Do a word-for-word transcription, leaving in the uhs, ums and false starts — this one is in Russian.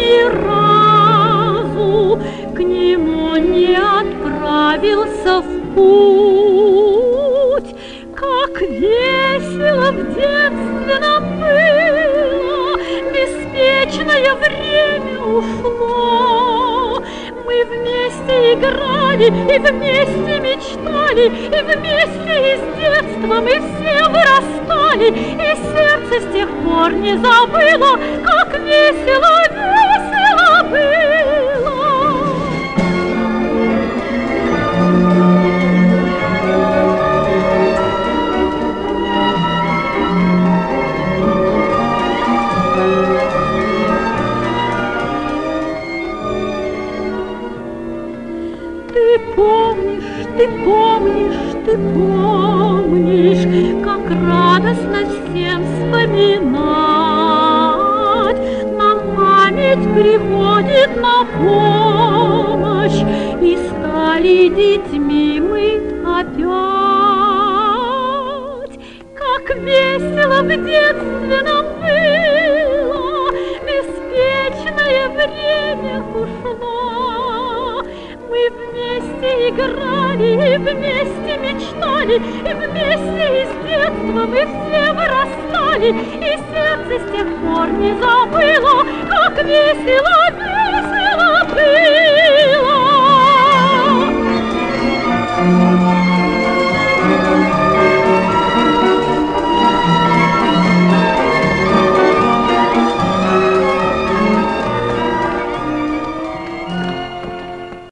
ни разу к нему не отправился в путь. Как весело в детстве нам было, беспечное время ушло. Мы вместе играли и вместе мечтали, и вместе из детства мы все вырастали, и сердце с тех пор не забыло, как весело, весело было. Ты помнишь, ты помнишь, ты помнишь, как радостно всем вспоминать. Нам память приходит на помощь, и стали детьми мы опять. Как весело в детстве нам было, беспечное время ушло. Мы вместе играли, и вместе мечтали, и вместе из детства мы все вырастали, и сердце с тех пор не забыло, как весело.